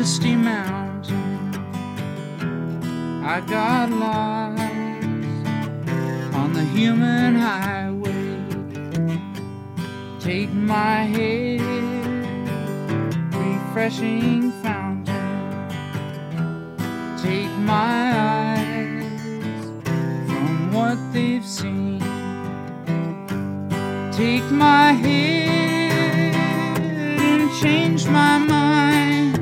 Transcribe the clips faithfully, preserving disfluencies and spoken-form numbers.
misty mountain. I got lost on the human highway. Take my head, refreshing fountain. Take my eyes from what they've seen. Take my head and change my mind.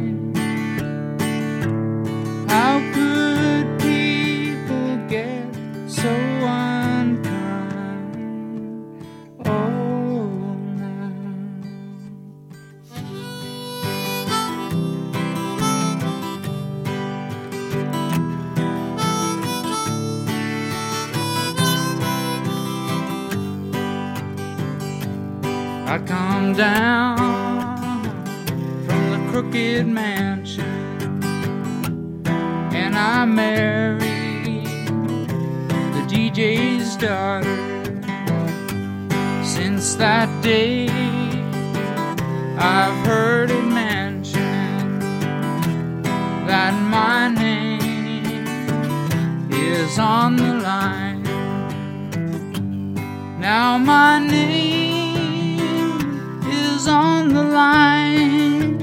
How could people get so unkind? Oh, now. I come down from the crooked mansion, and I married the D J's daughter. Since that day, I've heard it mentioned that my name is on the line. Now my name is on the line.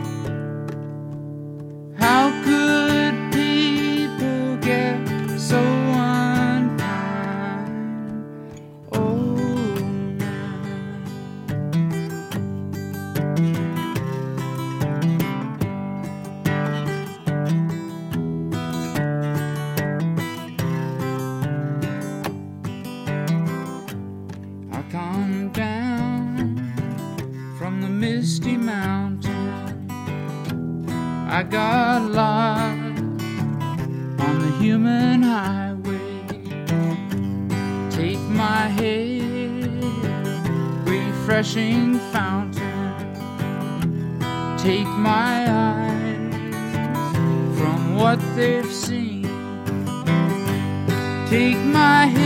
How could people get so unkind? Oh, I come down from the misty mountain. I got lost on the human highway. Take my head, refreshing fountain. Take my eyes from what they've seen. Take my head